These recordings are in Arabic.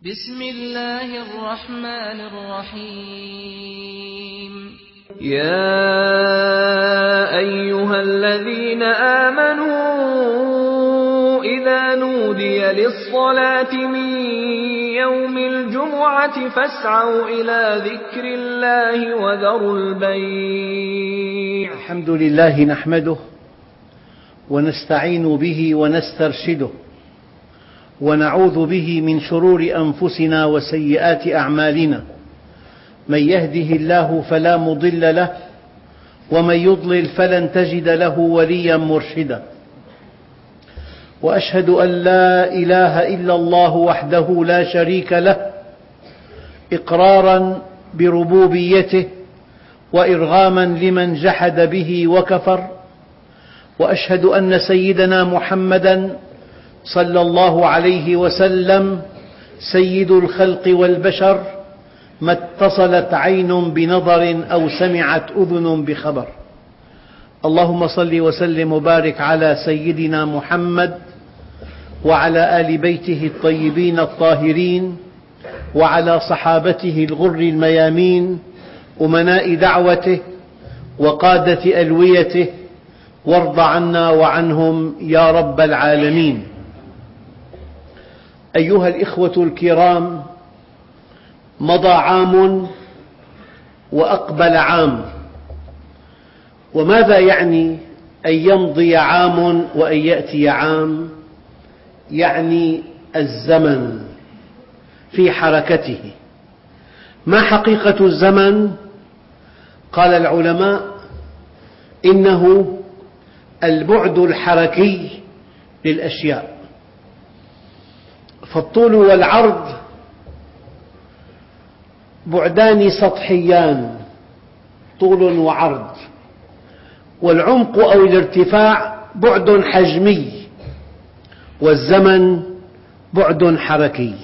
بسم الله الرحمن الرحيم يا أيها الذين آمنوا إذا نودي للصلاة من يوم الجمعة فاسعوا إلى ذكر الله وذروا البيع. الحمد لله نحمده ونستعين به ونسترشده ونعوذ به من شرور أنفسنا وسيئات أعمالنا، من يهده الله فلا مضل له ومن يضلل فلن تجد له وليا مرشدا، وأشهد أن لا إله إلا الله وحده لا شريك له إقرارا بربوبيته وإرغاما لمن جحد به وكفر، وأشهد أن سيدنا محمدا صلى الله عليه وسلم سيد الخلق والبشر، ما اتصلت عين بنظر أو سمعت أذن بخبر. اللهم صل وسلم وبارك على سيدنا محمد وعلى آل بيته الطيبين الطاهرين وعلى صحابته الغر الميامين أمناء دعوته وقادة ألويته، وارض عنا وعنهم يا رب العالمين. أيها الإخوة الكرام، مضى عام وأقبل عام، وماذا يعني أن يمضي عام وأن يأتي عام؟ يعني الزمن في حركته. ما حقيقة الزمن؟ قال العلماء إنه البعد الحركي للأشياء، فالطول والعرض بعدان سطحيان، طول وعرض، والعمق أو الارتفاع بعد حجمي، والزمن بعد حركي.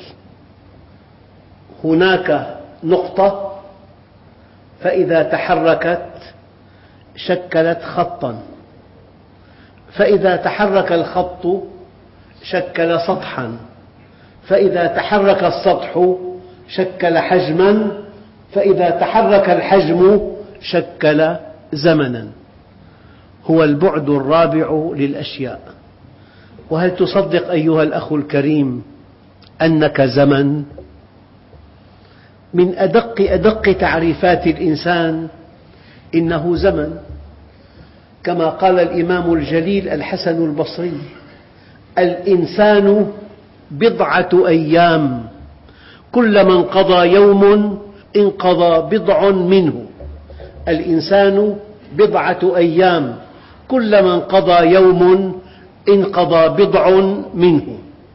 هناك نقطة فإذا تحركت شكلت خطا، فإذا تحرك الخط شكل سطحا، فإذا تحرك السطح شكل حجما، فإذا تحرك الحجم شكل زمنا. هو البعد الرابع للأشياء. وهل تصدق أيها الأخ الكريم أنك زمن؟ من أدق تعريفات الإنسان إنه زمن، كما قال الإمام الجليل الحسن البصري: الإنسان بضعة أيام، كلما انقضى يوم انقضى بضع منه. الإنسان بضعة أيام، كلما انقضى يوم انقضى بضع منه.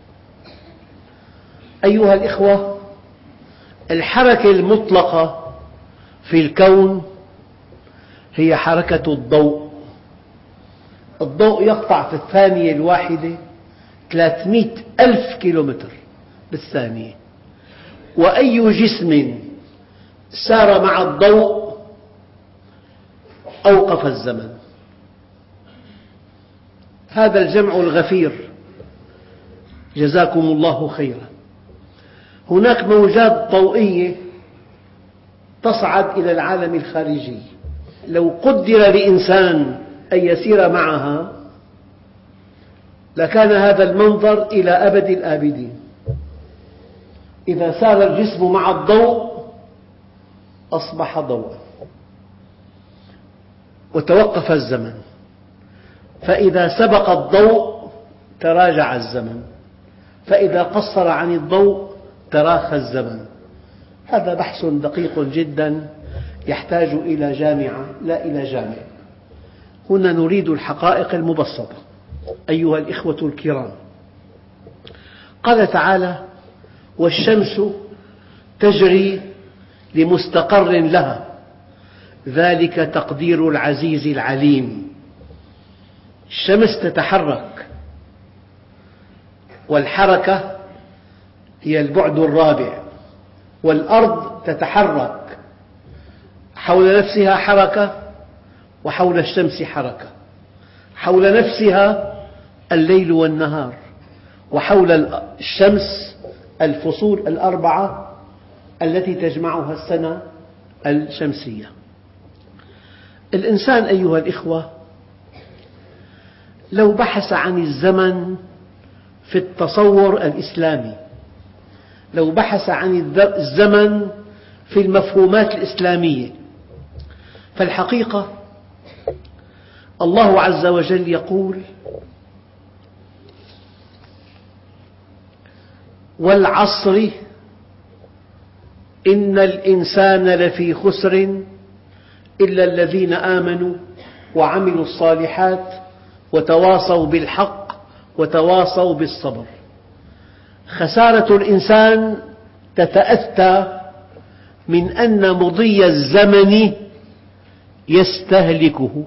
أيها الإخوة، الحركة المطلقة في الكون هي حركة الضوء. الضوء يقطع في الثانية الواحدة 300,000 كيلومتر بالثانية، وأي جسم سار مع الضوء أوقف الزمن. هذا الجمع الغفير جزاكم الله خيرا. هناك موجات ضوئية تصعد إلى العالم الخارجي، لو قدر لإنسان أن يسير معها لكان هذا المنظر إلى أبد الآبدين. إذا سار الجسم مع الضوء أصبح ضوءا وتوقف الزمن، فإذا سبق الضوء تراجع الزمن، فإذا قصر عن الضوء تراخى الزمن. هذا بحث دقيق جدا يحتاج إلى جامعة لا إلى جامع. هنا نريد الحقائق المبسطة. أيها الإخوة الكرام، قال تعالى: والشمس تجري لمستقر لها ذلك تقدير العزيز العليم. الشمس تتحرك، والحركة هي البعد الرابع، والأرض تتحرك حول نفسها حركة، وحول الشمس حركة، حول نفسها الليل والنهار، وحول الشمس الفصول الأربعة التي تجمعها السنة الشمسية. الإنسان أيها الإخوة لو بحث عن الزمن في التصور الإسلامي، لو بحث عن الزمن في المفهومات الإسلامية، فالحقيقة الله عز وجل يقول: والعصر إن الإنسان لفي خسر إلا الذين آمنوا وعملوا الصالحات وتواصوا بالحق وتواصوا بالصبر. خسارة الإنسان تتأتى من أن مضي الزمن يستهلكه.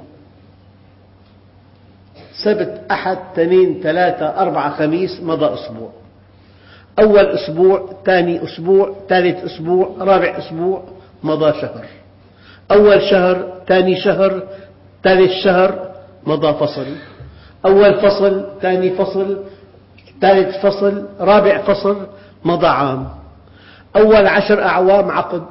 سبت، أحد، اثنين، ثلاثة، أربعة، خميس، مضى أسبوع. أول أسبوع، ثاني أسبوع، ثالث أسبوع، رابع أسبوع، مضى شهر. أول شهر، ثاني شهر، ثالث شهر، مضى فصل. أول فصل، ثاني فصل، ثالث فصل، رابع فصل، مضى عام. أول 10 أعوام عقد.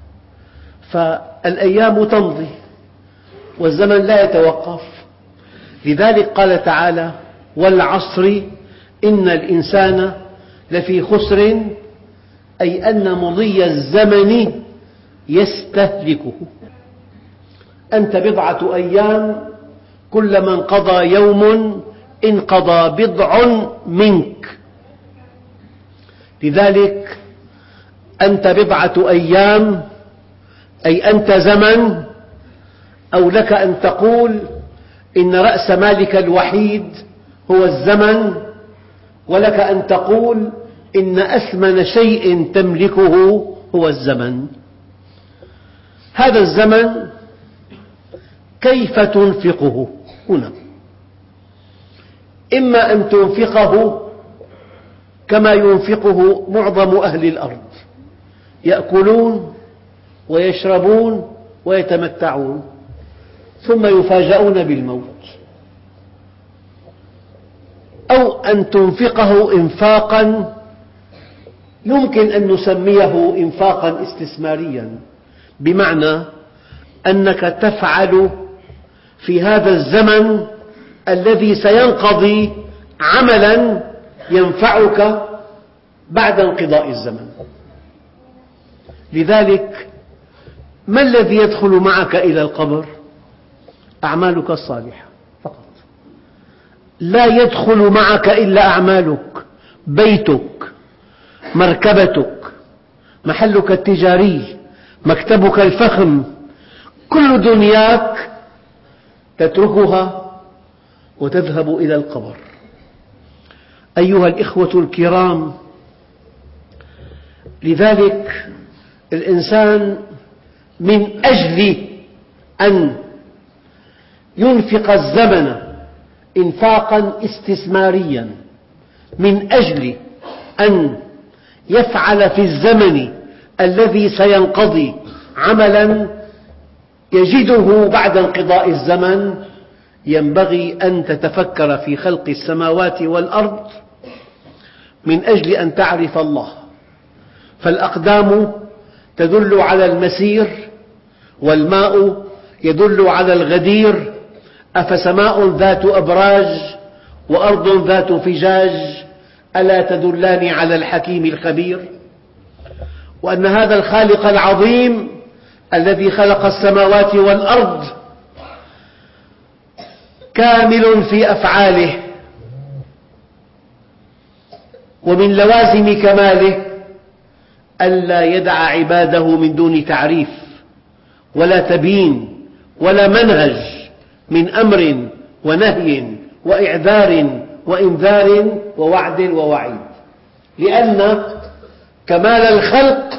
فالأيام تمضي والزمن لا يتوقف. لذلك قال تعالى: والعصر إن الإنسان لفي خسر، أي أن مضي الزمن يستهلكه. أنت بضعة أيام، كلما انقضى يوم انقضى بضع منك. لذلك أنت بضعة أيام، أي أنت زمن. أو لك أن تقول إن رأس مالك الوحيد هو الزمن، ولك أن تقول إن أثمن شيء تملكه هو الزمن. هذا الزمن كيف تنفقه هنا؟ إما أن تنفقه كما ينفقه معظم أهل الأرض، يأكلون ويشربون ويتمتعون ثم يفاجؤون بالموت، أو أن تنفقه إنفاقا يمكن أن نسميه إنفاقا استثماريا، بمعنى أنك تفعل في هذا الزمن الذي سينقضي عملا ينفعك بعد انقضاء الزمن. لذلك ما الذي يدخل معك إلى القبر؟ أعمالك الصالحة فقط. لا يدخل معك إلا أعمالك، بيتك، مركبتك، محلك التجاري، مكتبك الفخم، كل دنياك تتركها وتذهب إلى القبر. أيها الإخوة الكرام، لذلك الإنسان من أجل أن ينفق الزمن إنفاقا استثماريا، من أجل أن يفعل في الزمن الذي سينقضي عملا يجده بعد انقضاء الزمن، ينبغي أن تتفكر في خلق السماوات والأرض من أجل أن تعرف الله. فالأقدام تدل على المسير، والماء يدل على الغدير. أفسماء ذات أبراج وأرض ذات فجاج ألا تدلان على الحكيم الخبير. وأن هذا الخالق العظيم الذي خلق السماوات والأرض كامل في أفعاله، ومن لوازم كماله ألا يدع عباده من دون تعريف ولا تبيين ولا منهج من أمر ونهي وإعذار وإنذار ووعد ووعيد، لأن كمال الخلق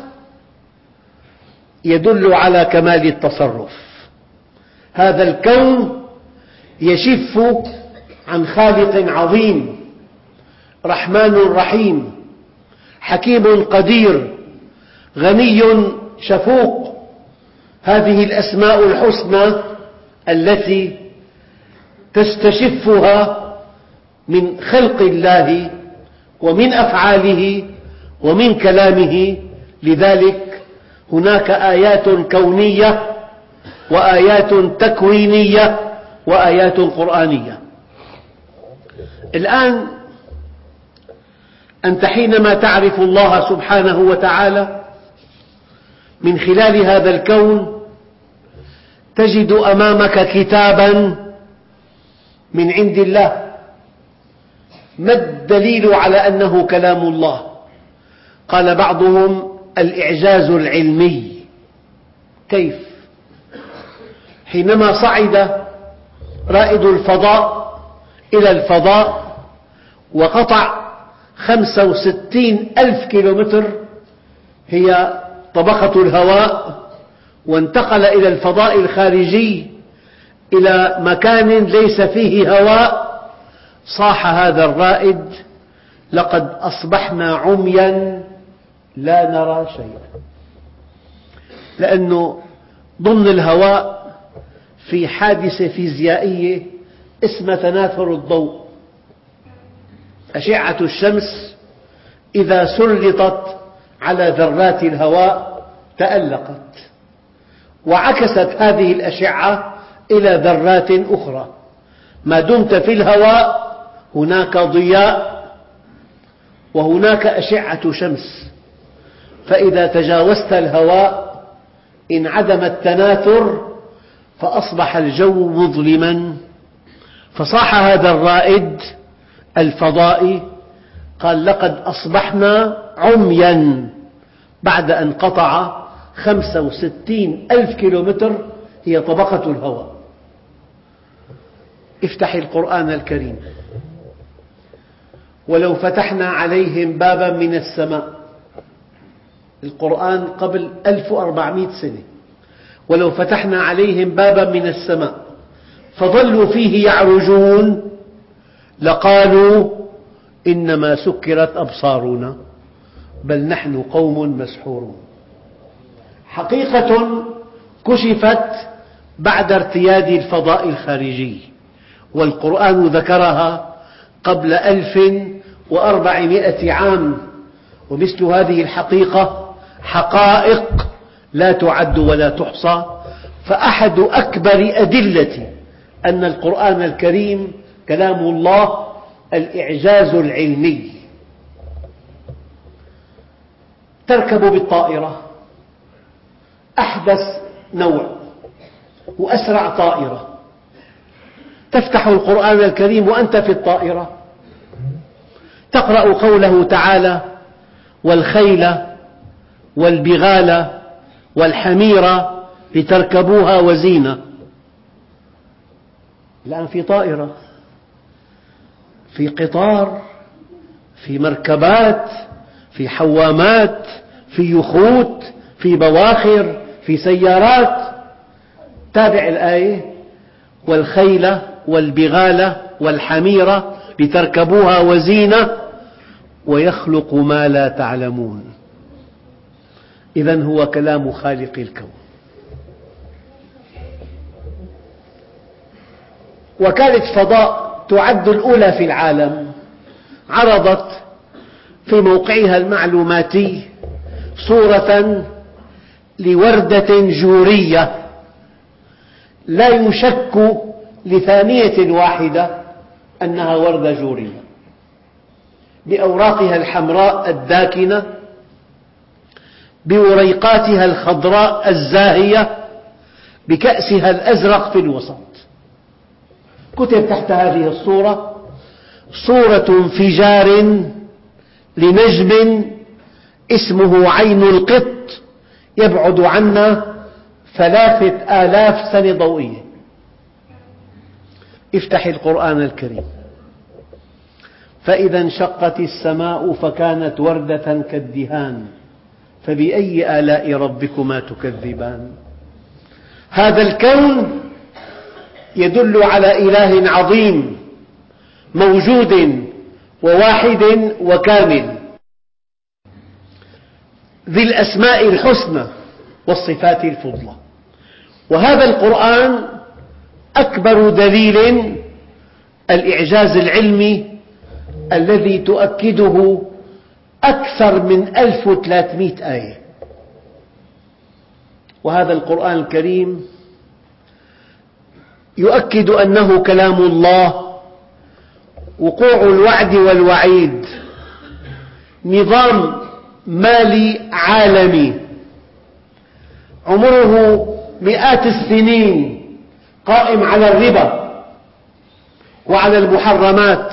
يدل على كمال التصرف. هذا الكون يشف عن خالق عظيم، رحمن رحيم، حكيم قدير، غني شفوق. هذه الأسماء الحسنى التي تستشفها من خلق الله ومن أفعاله ومن كلامه. لذلك هناك آيات كونية وآيات تكوينية وآيات قرآنية. الآن أنت حينما تعرف الله سبحانه وتعالى من خلال هذا الكون تجد أمامك كتابا من عند الله. ما الدليل على أنه كلام الله؟ قال بعضهم الإعجاز العلمي. كيف؟ حينما صعد رائد الفضاء إلى الفضاء وقطع 65,000 كيلومتر هي طبقة الهواء، وانتقل إلى الفضاء الخارجي إلى مكان ليس فيه هواء، صاح هذا الرائد: لقد أصبحنا عميا لا نرى شيئا. لأنه ضمن الهواء في حادثة فيزيائية اسمها تناثر الضوء. أشعة الشمس إذا سلطت على ذرات الهواء تألقت، وعكست هذه الأشعة إلى ذرات أخرى. ما دمت في الهواء هناك ضياء وهناك أشعة شمس، فإذا تجاوزت الهواء انعدم التناثر فأصبح الجو مظلما. فصاح هذا الرائد الفضائي قال: لقد أصبحنا عميا، بعد أن قطع 65,000 كيلومتر هي طبقة الهواء. افتح القرآن الكريم: ولو فتحنا عليهم بابا من السماء. القرآن قبل 1400 سنة. ولو فتحنا عليهم بابا من السماء فظلوا فيه يعرجون لقالوا إنما سكرت أبصارنا بل نحن قوم مسحورون. حقيقة كشفت بعد ارتياد الفضاء الخارجي، والقرآن ذكرها قبل 1400 عام. ومثل هذه الحقيقة حقائق لا تعد ولا تحصى. فأحد أكبر أدلة أن القرآن الكريم كلام الله الإعجاز العلمي. تركب بالطائرة، أحدث نوع وأسرع طائرة، تفتح القرآن الكريم وأنت في الطائرة تقرأ قوله تعالى: والخيل والبغال والحمير لتركبوها وزينة. الآن في طائرة، في قطار، في مركبات، في حوامات، في يخوت، في بواخر، في سيارات. تابع الآية: والخيل والبغال والحمير لتركبوها وزينة ويخلق ما لا تعلمون. إذن هو كلام خالق الكون. وكالة فضاء تعد الأولى في العالم عرضت في موقعها المعلوماتي صورة لوردة جورية لا يشك لثانية واحدة أنها وردة جورية، بأوراقها الحمراء الداكنة، بوريقاتها الخضراء الزاهية، بكأسها الأزرق في الوسط. كتب تحت هذه الصورة: صورة انفجار لنجم اسمه عين القط يبعد عنا 3000 سنة ضوئية. افتح القرآن الكريم: فإذا انشقت السماء فكانت وردة كالدهان فبأي آلاء ربكما تكذبان. هذا الكون يدل على إله عظيم موجود وواحد وكامل ذي الأسماء الحسنى والصفات الفضلى. وهذا القرآن أكبر دليل الإعجاز العلمي الذي تؤكده أكثر من 1300 آية. وهذا القرآن الكريم يؤكد أنه كلام الله، وقوع الوعد والوعيد، نظام مالي عالمي عمره مئات السنين قائم على الربا وعلى المحرمات،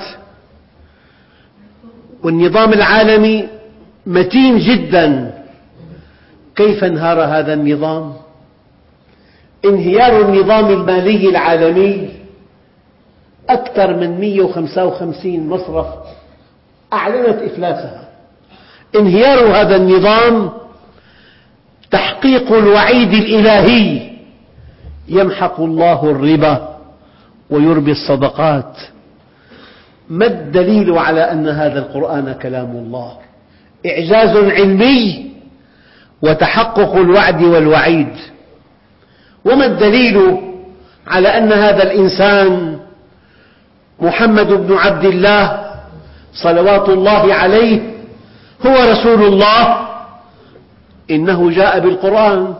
والنظام العالمي متين جدا. كيف انهار هذا النظام؟ انهيار النظام المالي العالمي، أكثر من 155 مصرف أعلنت إفلاسها. انهيار هذا النظام تحقيق الوعيد الإلهي: يمحق الله الربا ويربي الصدقات. ما الدليل على أن هذا القرآن كلام الله؟ إعجاز علمي وتحقق الوعد والوعيد. وما الدليل على أن هذا الإنسان محمد بن عبد الله صلوات الله عليه هو رسول الله؟ إنه جاء بالقرآن.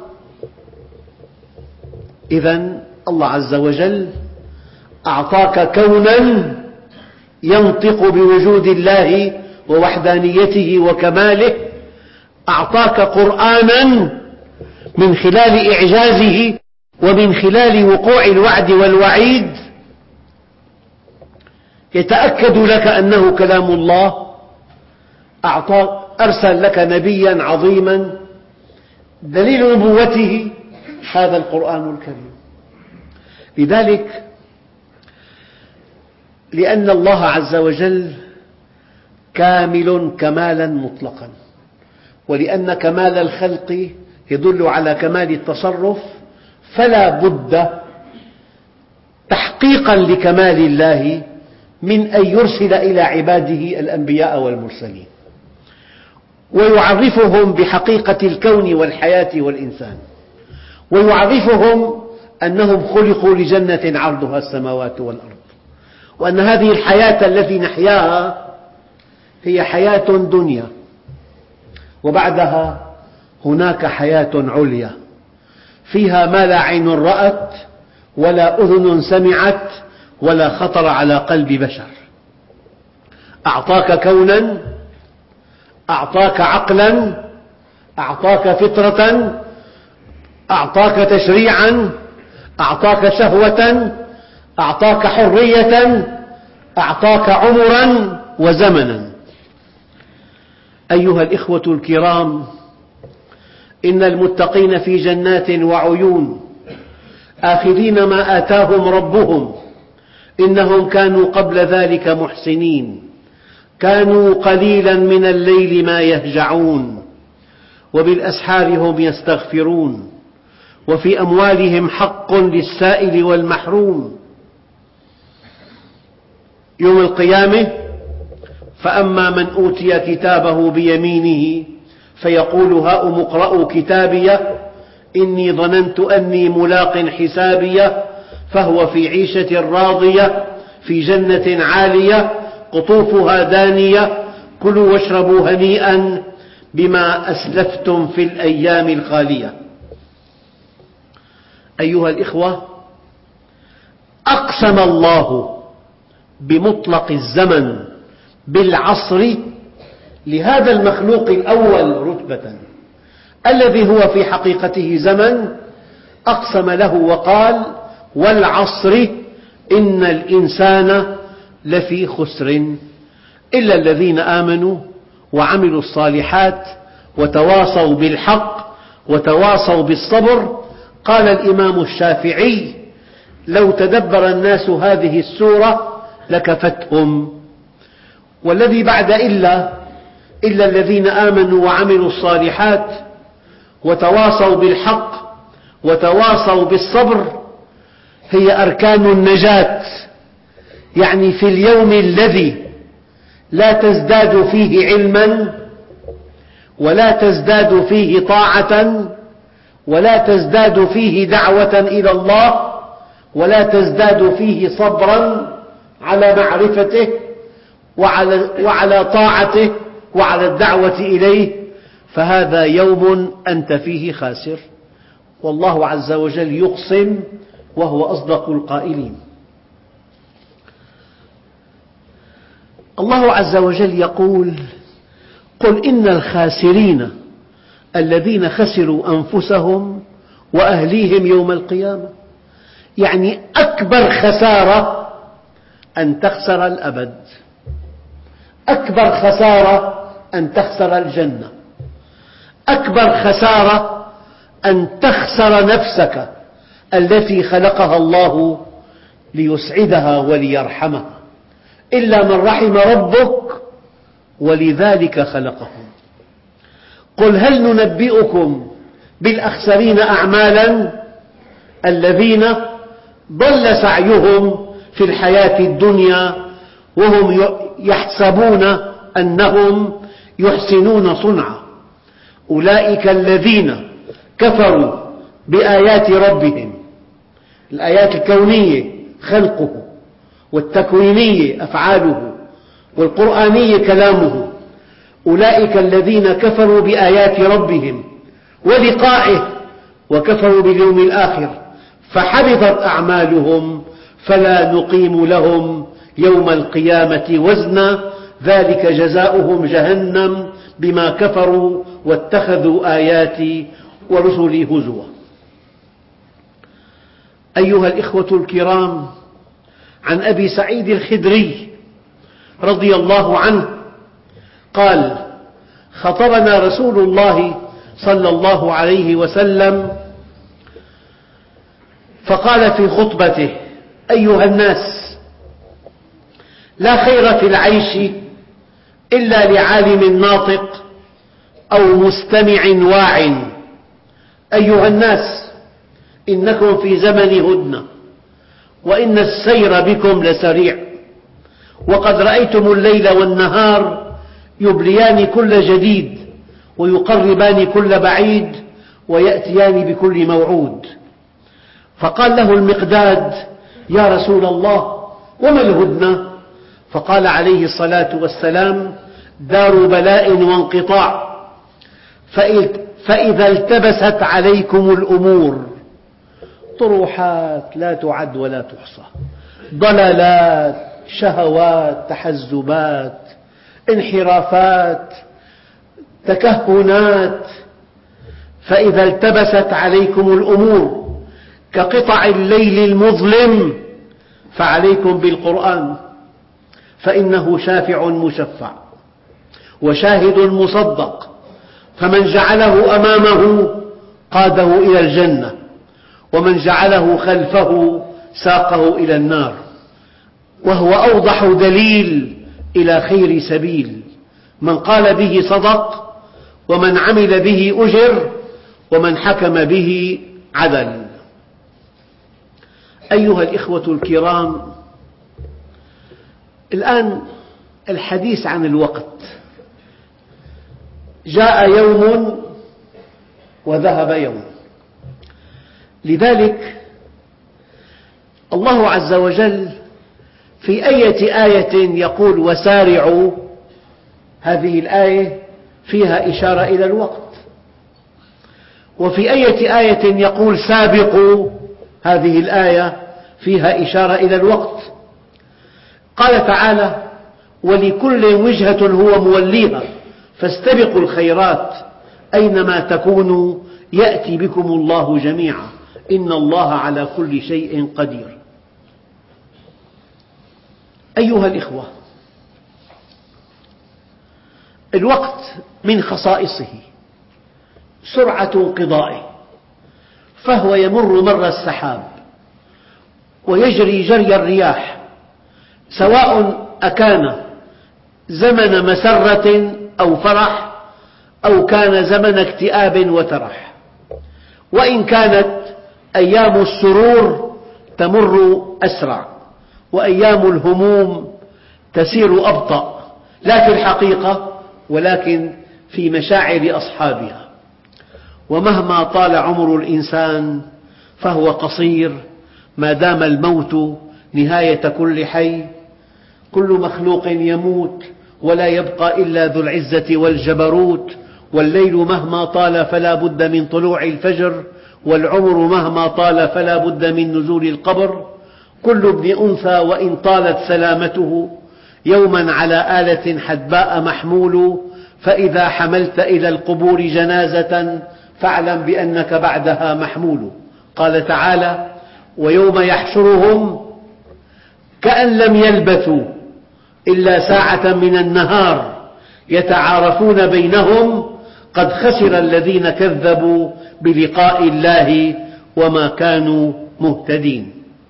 إذن الله عز وجل أعطاك كونا ينطق بوجود الله ووحدانيته وكماله، أعطاك قرآنا من خلال إعجازه ومن خلال وقوع الوعد والوعيد يتأكد لك أنه كلام الله. أرسل لك نبيا عظيما، دليل نبوته هذا القرآن الكريم. لذلك لأن الله عز وجل كامل كمالا مطلقا، ولأن كمال الخلق يدل على كمال التصرف، فلا بد تحقيقا لكمال الله من أن يرسل إلى عباده الأنبياء والمرسلين، ويعرفهم بحقيقة الكون والحياة والإنسان، ويعرفهم أنهم خلقوا لجنة عرضها السماوات والأرض، وأن هذه الحياة التي نحياها هي حياة دنيا، وبعدها هناك حياة عليا فيها ما لا عين رأت ولا أذن سمعت ولا خطر على قلب بشر. أعطاك كونا، أعطاك عقلا، أعطاك فطرة، أعطاك تشريعا، أعطاك شهوة، أعطاك حرية، أعطاك عمرا وزمنا. أيها الإخوة الكرام، إن المتقين في جنات وعيون آخذين ما آتاهم ربهم إنهم كانوا قبل ذلك محسنين، كانوا قليلا من الليل ما يهجعون وبالأسحار هم يستغفرون وفي أموالهم حق للسائل والمحروم. يوم القيامة: فأما من أوتي كتابه بيمينه فيقول هاؤم اقرءوا كتابي إني ظننت أني ملاق حسابي فهو في عيشة راضية في جنة عالية قطوفها دانية كلوا واشربوا هنيئا بما أسلفتم في الأيام الخالية. أيها الإخوة، أقسم الله بمطلق الزمن بالعصر لهذا المخلوق الأول رتبة الذي هو في حقيقته زمن، أقسم له وقال: والعصر إن الإنسان لفي خسر إلا الذين آمنوا وعملوا الصالحات وتواصوا بالحق وتواصوا بالصبر. قال الإمام الشافعي: لو تدبر الناس هذه السورة لكفتهم. والذي بعد إلا الذين آمنوا وعملوا الصالحات وتواصوا بالحق وتواصوا بالصبر هي أركان النجاة. يعني في اليوم الذي لا تزداد فيه علما ولا تزداد فيه طاعة ولا تزداد فيه دعوة إلى الله ولا تزداد فيه صبرا على معرفته وعلى طاعته وعلى الدعوة إليه، فهذا يوم أنت فيه خاسر. والله عز وجل يقسم وهو أصدق القائلين. الله عز وجل يقول: قل إن الخاسرين الذين خسروا أنفسهم وأهليهم يوم القيامة. يعني أكبر خسارة أن تخسر الأبد، أكبر خسارة أن تخسر الجنة، أكبر خسارة أن تخسر نفسك التي خلقها الله ليسعدها وليرحمها، إلا من رحم ربك ولذلك خلقهم. قل هل ننبئكم بالأخسرين أعمالا الذين ضل سعيهم في الحياة الدنيا وهم يحسبون أنهم يحسنون صنعا، أولئك الذين كفروا بآيات ربهم، الآيات الكونية خلقه، والتكوينية أفعاله، والقرآنية كلامه. أولئك الذين كفروا بآيات ربهم ولقائه وكفروا باليوم الآخر فحبطت أعمالهم فلا نقيم لهم يوم القيامة وزنا، ذلك جزاؤهم جهنم بما كفروا واتخذوا آياتي ورسلي هزوا. أيها الإخوة الكرام، عن أبي سعيد الخدري رضي الله عنه قال: خطبنا رسول الله صلى الله عليه وسلم فقال في خطبته: أيها الناس، لا خير في العيش إلا لعالم ناطق أو مستمع واع. أيها الناس، إنكم في زمن هدنة، وإن السير بكم لسريع، وقد رأيتم الليل والنهار يبليان كل جديد ويقربان كل بعيد ويأتيان بكل موعود. فقال له المقداد: يا رسول الله، وما الهدنة؟ فقال عليه الصلاة والسلام: دار بلاء وانقطاع، فإذا التبست عليكم الأمور، طروحات لا تعد ولا تحصى، ضلالات، شهوات، تحزبات، انحرافات، تكهنات، فإذا التبست عليكم الأمور كقطع الليل المظلم فعليكم بالقرآن، فإنه شافع مشفع وشاهد مصدق، فمن جعله أمامه قاده إلى الجنة، ومن جعله خلفه ساقه إلى النار، وهو أوضح دليل إلى خير سبيل. من قال به صدق، ومن عمل به أجر، ومن حكم به عدل. أيها الإخوة الكرام، الآن الحديث عن الوقت. جاء يوم وذهب يوم، لذلك الله عز وجل في أية آية يقول: وسارعوا، هذه الآية فيها إشارة إلى الوقت. وفي أية آية يقول: سابقوا، هذه الآية فيها إشارة إلى الوقت. قال تعالى: ولكل وجهة هو موليها فاستبقوا الخيرات أينما تكونوا يأتي بكم الله جميعا إن الله على كل شيء قدير. أيها الإخوة، الوقت من خصائصه سرعة انقضائه، فهو يمر مر السحاب ويجري جري الرياح، سواء أكان زمن مسرة أو فرح أو كان زمن اكتئاب وترح. وإن كانت أيام السرور تمر أسرع وأيام الهموم تسير أبطأ، لا في الحقيقة ولكن في مشاعر أصحابها. ومهما طال عمر الإنسان فهو قصير ما دام الموت نهاية كل حي. كل مخلوق يموت ولا يبقى إلا ذو العزة والجبروت، والليل مهما طال فلا بد من طلوع الفجر، والعمر مهما طال فلا بد من نزول القبر، كل ابن أنثى وإن طالت سلامته يوما على آلة حدباء محمول، فإذا حملت إلى القبور جنازة فاعلم بأنك بعدها محمول. قال تعالى: ويوم يحشرهم كأن لم يلبثوا إلا ساعة من النهار يتعارفون بينهم قد خسر الذين كذبوا بلقاء الله وما كانوا مهتدين.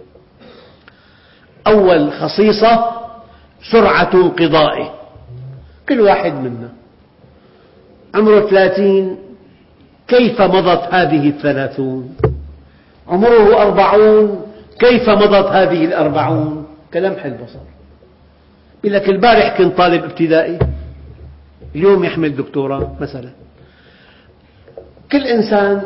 أول خصيصة سرعة انقضائه. كل واحد منا عمره 30، كيف مضت هذه 30؟ عمره 40، كيف مضت هذه 40؟ كلمح البصر. يقول لك البارح كنت طالب ابتدائي، اليوم يحمل دكتوراه مثلا. كل إنسان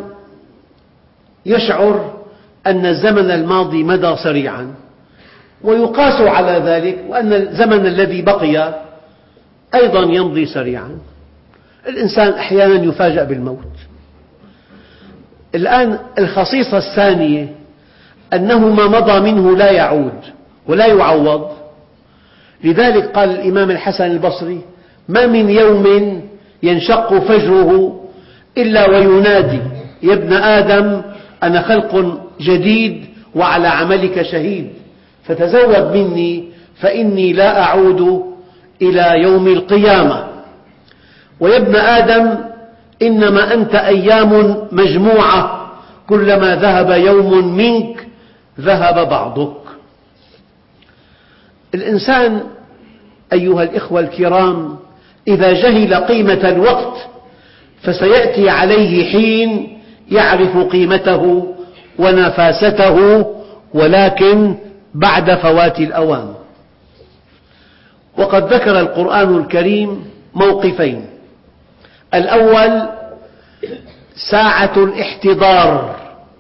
يشعر أن الزمن الماضي مضى سريعا، ويقاس على ذلك وأن الزمن الذي بقي أيضا يمضي سريعا. الإنسان أحيانا يفاجأ بالموت. الآن الخصيصة الثانية أنه ما مضى منه لا يعود ولا يعوض. لذلك قال الإمام الحسن البصري: ما من يوم ينشق فجره إلا وينادي يا ابن آدم أنا خلق جديد وعلى عملك شهيد، فتزود مني فإني لا أعود إلى يوم القيامة. ويا ابن آدم إنما أنت أيام مجموعة، كلما ذهب يوم منك ذهب بعضك. الإنسان أيها الإخوة الكرام إذا جهل قيمة الوقت فسيأتي عليه حين يعرف قيمته ونفاسته، ولكن بعد فوات الأوان. وقد ذكر القرآن الكريم موقفين: الأول ساعة الاحتضار: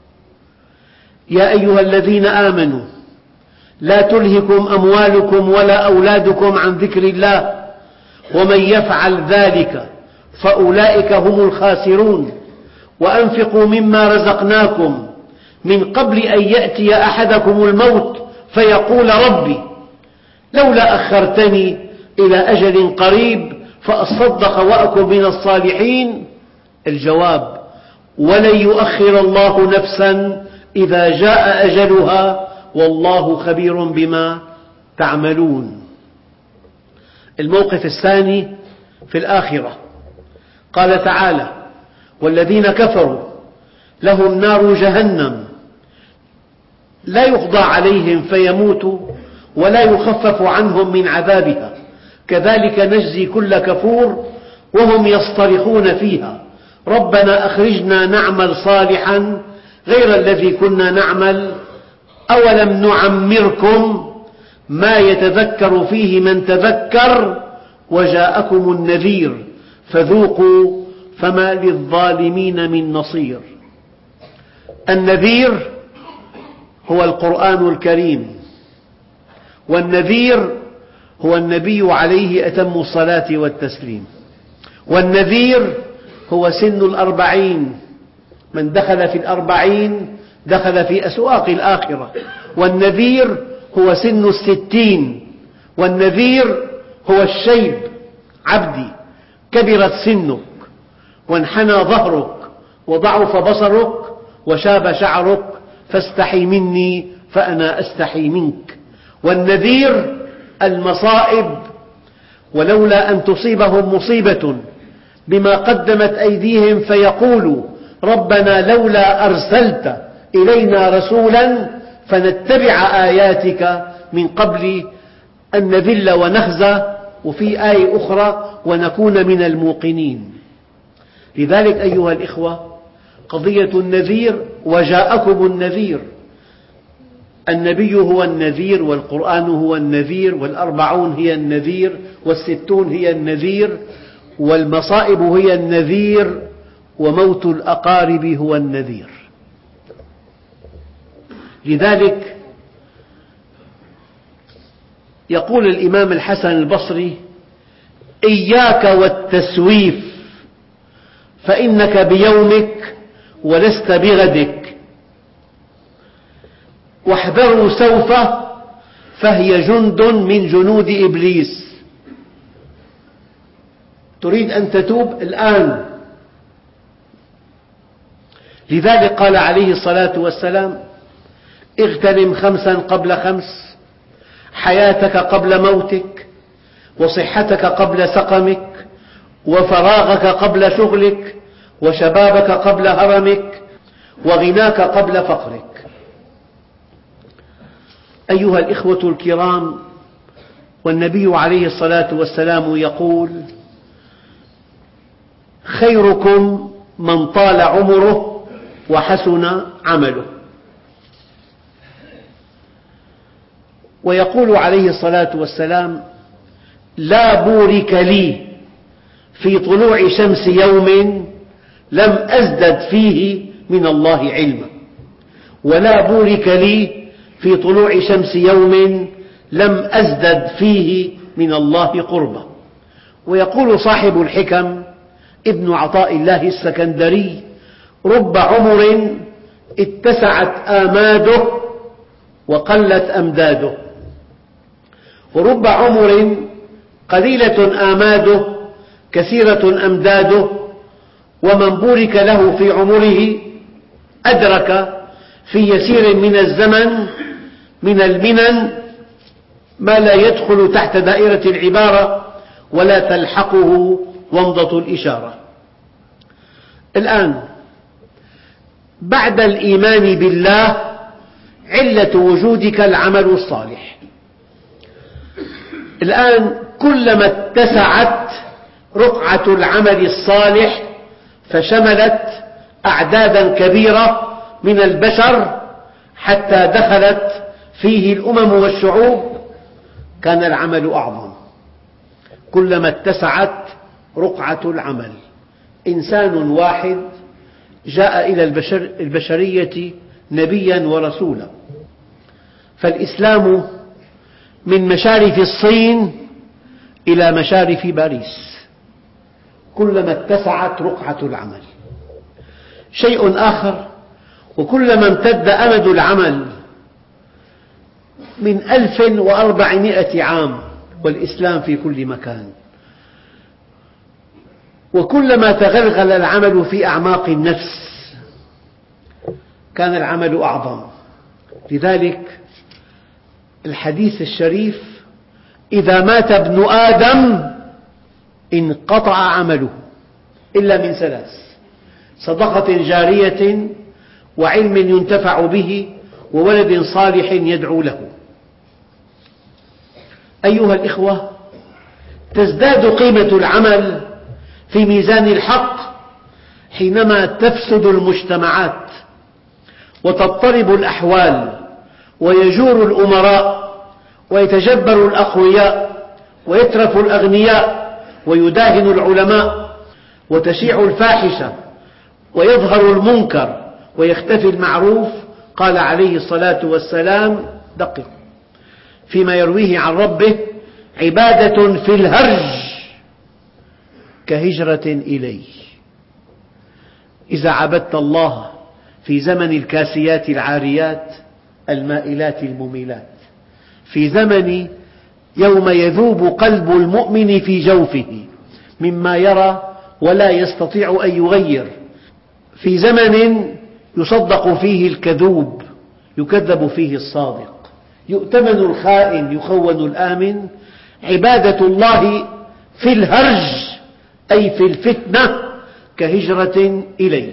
يا أيها الذين آمنوا لا تلهكم أموالكم ولا أولادكم عن ذكر الله ومن يفعل ذلك فأولئك هم الخاسرون، وأنفقوا مما رزقناكم من قبل أن يأتي أحدكم الموت فيقول ربي لولا أخرتني إلى أجل قريب فأصدق وأكن من الصالحين. الجواب: ولن يؤخر الله نفسا إذا جاء أجلها والله خبير بما تعملون. الموقف الثاني في الآخرة، قال تعالى: والذين كفروا لهم نار جهنم لا يقضى عليهم فيموتوا ولا يخفف عنهم من عذابها كذلك نجزي كل كفور وهم يصطرخون فيها ربنا أخرجنا نعمل صالحا غير الذي كنا نعمل أولم نعمركم ما يتذكر فيه من تذكر وجاءكم النذير فذوقوا فما للظالمين من نصير. النذير هو القرآن الكريم، والنذير هو النبي عليه أتم الصلاة والتسليم، والنذير هو سن 40، من دخل في 40 دخل في أسواق الآخرة، والنذير هو سن 60، والنذير هو الشيب: عبدي كبرت سنك وانحنى ظهرك وضعف بصرك وشاب شعرك فاستحي مني فأنا أستحي منك. والنذير المصائب: ولولا أن تصيبهم مصيبة بما قدمت أيديهم فيقولوا ربنا لولا أرسلت إلينا رسولا فنتبع آياتك من قبل أن نذل ونخزى، وفي آية أخرى ونكون من الموقنين. لذلك أيها الإخوة قضية النذير: وجاءكم النذير. النبي هو النذير، والقرآن هو النذير، وال40 هي النذير، وال60 هي النذير، والمصائب هي النذير، وموت الأقارب هو النذير. لذلك يقول الإمام الحسن البصري: إياك والتسويف فإنك بيومك ولست بغدك، واحذروا سوف فهي جند من جنود إبليس. تريد أن تتوب الآن. لذلك قال عليه الصلاة والسلام: اغتنم 5 قبل 5، حياتك قبل موتك، وصحتك قبل سقمك، وفراغك قبل شغلك، وشبابك قبل هرمك، وغناك قبل فقرك. أيها الإخوة الكرام، والنبي عليه الصلاة والسلام يقول: خيركم من طال عمره وحسن عمله. ويقول عليه الصلاة والسلام: لا بورك لي في طلوع شمس يوم لم أزدد فيه من الله علما، ولا بورك لي في طلوع شمس يوم لم أزدد فيه من الله قربا. ويقول صاحب الحكم ابن عطاء الله السكندري: رب عمر اتسعت آماده وقلت أمداده، ورب عمر قليلة آماده كثيرة أمداده، ومن بورك له في عمره أدرك في يسير من الزمن من المنن ما لا يدخل تحت دائرة العبارة ولا تلحقه ومضة الإشارة. الآن بعد الإيمان بالله علة وجودك العمل الصالح. الآن كلما اتسعت رقعة العمل الصالح فشملت أعدادا كبيرة من البشر حتى دخلت فيه الأمم والشعوب، كان العمل أعظم. كلما اتسعت رقعة العمل. إنسان واحد جاء إلى البشرية نبيا ورسولا، فالإسلام من مشارف الصين إلى مشارف باريس، كلما اتسعت رقعة العمل. شيء آخر، وكلما امتد أمد العمل من 1400 عام والإسلام في كل مكان، وكلما تغلغل العمل في أعماق النفس كان العمل أعظم. لذلك الحديث الشريف: إذا مات ابن آدم انقطع عمله إلا من 3: صدقة جارية، وعلم ينتفع به، وولد صالح يدعو له. أيها الإخوة، تزداد قيمة العمل في ميزان الحق حينما تفسد المجتمعات وتضطرب الأحوال ويجور الأمراء ويتجبر الأقوياء ويترف الأغنياء ويداهن العلماء وتشيع الفاحشة ويظهر المنكر ويختفي المعروف. قال عليه الصلاة والسلام: دقق فيما يرويه عن ربه: عبادة في الهرج كهجرة إليه. إذا عبدت الله في زمن الكاسيات العاريات المائلات المميلات، في زمن يوم يذوب قلب المؤمن في جوفه مما يرى ولا يستطيع أن يغير، في زمن يصدق فيه الكذوب يكذب فيه الصادق، يؤتمن الخائن يخون الآمن، عبادة الله في الهرج أي في الفتنة كهجرة إليه.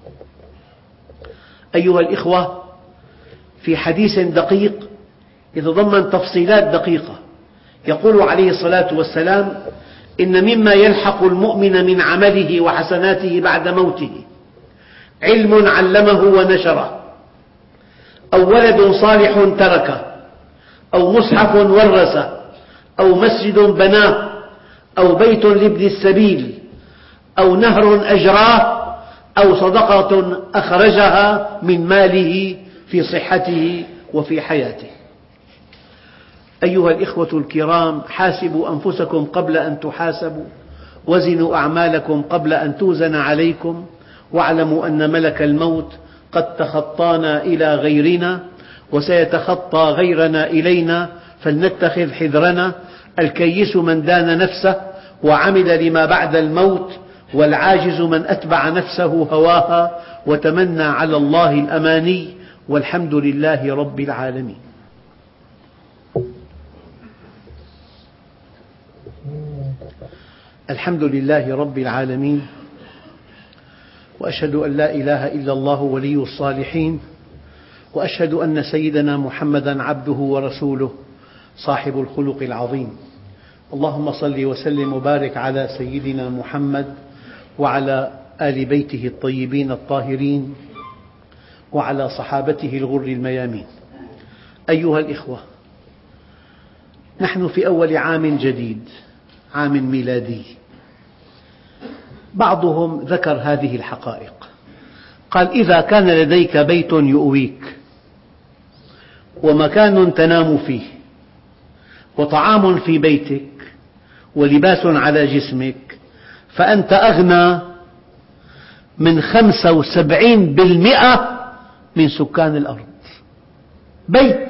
أيها الإخوة، في حديث دقيق يتضمن تفصيلات دقيقة يقول عليه الصلاة والسلام: إن مما يلحق المؤمن من عمله وحسناته بعد موته علم علمه ونشره، أو ولد صالح تركه، أو مصحف ورثه، أو مسجد بناه، أو بيت لابن السبيل، أو نهر أجراه، أو صدقة أخرجها من ماله في صحته وفي حياته. أيها الإخوة الكرام، حاسبوا أنفسكم قبل أن تحاسبوا، وزنوا أعمالكم قبل أن توزن عليكم، واعلموا أن ملك الموت قد تخطانا إلى غيرنا وسيتخطى غيرنا إلينا، فلنتخذ حذرنا. الكيس من دان نفسه وعمل لما بعد الموت، والعاجز من أتبع نفسه هواها وتمنى على الله الأماني، والحمد لله رب العالمين. الحمد لله رب العالمين، وأشهد أن لا إله إلا الله ولي الصالحين، وأشهد أن سيدنا محمدا عبده ورسوله صاحب الخلق العظيم. اللهم صل وسلم وبارك على سيدنا محمد وعلى آل بيته الطيبين الطاهرين وعلى صحابته الغر الميامين. أيها الإخوة، نحن في أول عام جديد، عام ميلادي. بعضهم ذكر هذه الحقائق، قال: إذا كان لديك بيت يؤويك ومكان تنام فيه وطعام في بيتك ولباس على جسمك، فأنت أغنى من 75% من سكان الأرض. بيت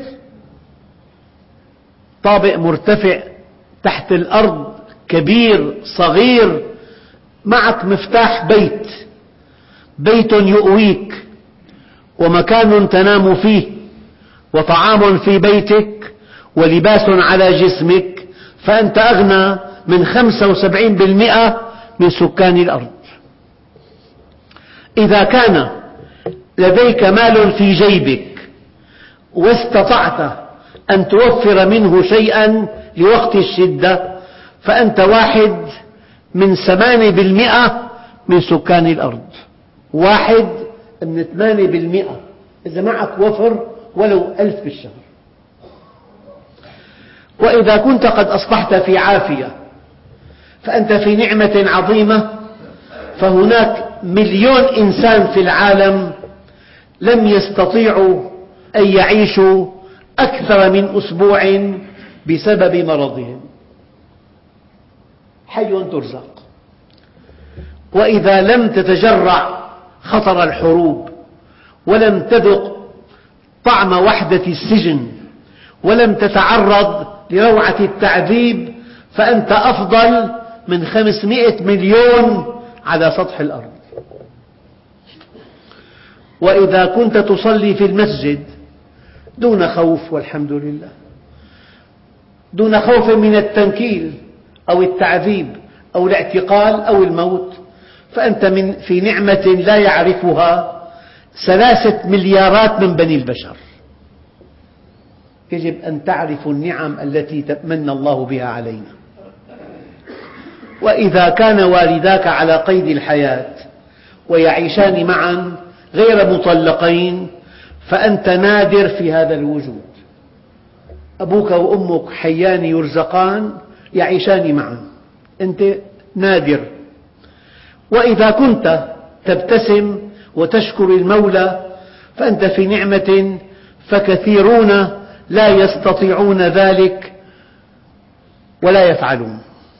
طابق مرتفع تحت الأرض، كبير صغير، معك مفتاح بيت يؤويك ومكان تنام فيه وطعام في بيتك ولباس على جسمك، فأنت أغنى من 75% من سكان الأرض. إذا كان لديك مال في جيبك واستطعت أن توفر منه شيئا لوقت الشدة، فأنت 1 من 8% من سكان الأرض. 1 من 8%، إذا معك وفر ولو 1000 بالشهر. وإذا كنت قد أصبحت في عافية فأنت في نعمة عظيمة، فهناك 1,000,000 إنسان في العالم لم يستطيعوا أن يعيشوا أكثر من أسبوع بسبب مرضهم. حي ترزق. وإذا لم تتجرع خطر الحروب، ولم تذق طعم وحدة السجن، ولم تتعرض لروعة التعذيب، فأنت أفضل من 500 مليون على سطح الأرض. وإذا كنت تصلي في المسجد دون خوف، والحمد لله، دون خوف من التنكيل أو التعذيب أو الاعتقال أو الموت، فأنت في نعمة لا يعرفها 3 مليارات من بني البشر. يجب أن تعرفوا النعم التي من الله بها علينا. وإذا كان والداك على قيد الحياة ويعيشان معا غير مطلقين، فأنت نادر في هذا الوجود. أبوك وأمك حيان يرزقان يعيشان معا، أنت نادر. وإذا كنت تبتسم وتشكر المولى فأنت في نعمة، فكثيرون لا يستطيعون ذلك ولا يفعلون.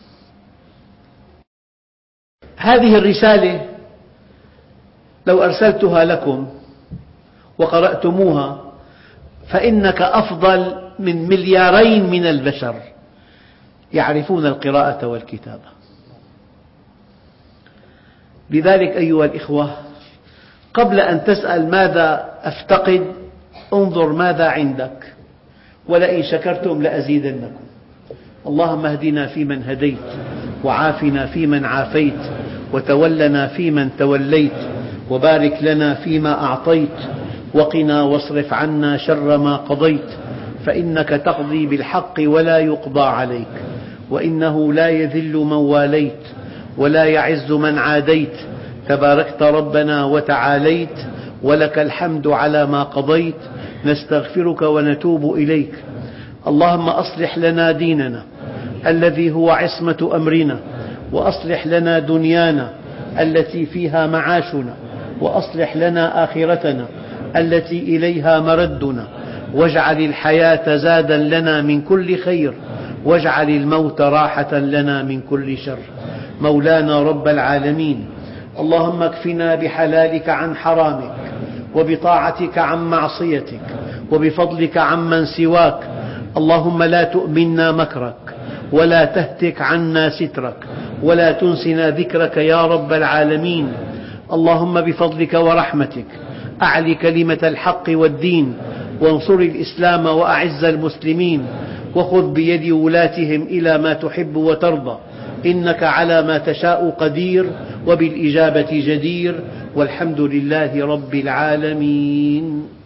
هذه الرسالة لو أرسلتها لكم وقرأتموها فإنك أفضل من 2,000,000,000 من البشر يعرفون القراءة والكتابة. لذلك أيها الإخوة، قبل أن تسأل ماذا أفتقد، انظر ماذا عندك، ولئن شكرتم لأزيدنكم. اللهم اهدنا فيمن هديت، وعافنا فيمن عافيت، وتولنا فيمن توليت، وبارك لنا فيما أعطيت، وقنا واصرف عنا شر ما قضيت، فإنك تقضي بالحق ولا يقضى عليك، وإنه لا يذل من واليت ولا يعز من عاديت، تباركت ربنا وتعاليت، ولك الحمد على ما قضيت، نستغفرك ونتوب إليك. اللهم أصلح لنا ديننا الذي هو عصمة أمرنا، وأصلح لنا دنيانا التي فيها معاشنا، وأصلح لنا آخرتنا التي إليها مردنا، واجعل الحياة زادا لنا من كل خير، واجعل الموت راحة لنا من كل شر. مولانا رب العالمين، اللهم اكفنا بحلالك عن حرامك، وبطاعتك عن معصيتك، وبفضلك عمن سواك. اللهم لا تؤمنا مكرك، ولا تهتك عنا سترك، ولا تنسنا ذكرك يا رب العالمين. اللهم بفضلك ورحمتك أعل كلمة الحق والدين، وانصر الإسلام وأعز المسلمين، وخذ بيد ولاتهم إلى ما تحب وترضى، إنك على ما تشاء قدير، وبالإجابة جدير، والحمد لله رب العالمين.